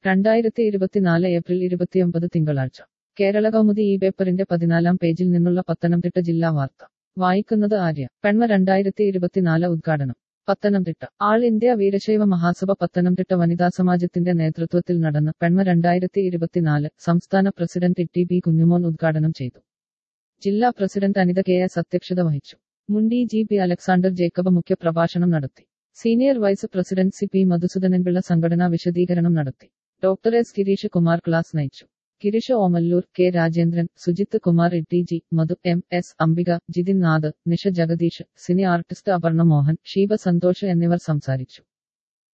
2024 April 29 തിങ്കളാഴ്ച കേരള കൗമുദി ഈ പേപ്പറിന്റെ 14 പേജിൽ നിന്നുള്ള പത്തനംതിട്ട ജില്ലാ വാർത്ത വായിക്കുന്നത് ആര്യ. പെൺമ 2024 ഉദ്ഘാടനം പത്തനംതിട്ട. ആൾ ഇന്ത്യ വീരശൈവ മഹാസഭ പത്തനംതിട്ട വനിതാ സമാജത്തിന്റെ നേതൃത്വത്തിൽ നടന്ന പെൺമ 2024 സംസ്ഥാന പ്രസിഡന്റ് ടി ബി കുഞ്ഞുമോൻ ഉദ്ഘാടനം ചെയ്തു. ജില്ലാ പ്രസിഡന്റ് അനിത KS അധ്യക്ഷത വഹിച്ചു. മുൻ DGP അലക്സാണ്ടർ ജേക്കബ് മുഖ്യ പ്രഭാഷണം നടത്തി. Senior vice president CP Madhusoodananpillai സംഘടനാ വിശദീകരണം നടത്തി. Doctor S Girish Kumar class നയിച്ചു. Girish Omallur, K Rajendran, Sujith Kumar, TG Madhu, MS Ambika, Jithin Nath, Nisha Jagadeesh, cine artist Aparna Mohan, Sheeba Santhosh എന്നിവർ സംസാരിച്ചു.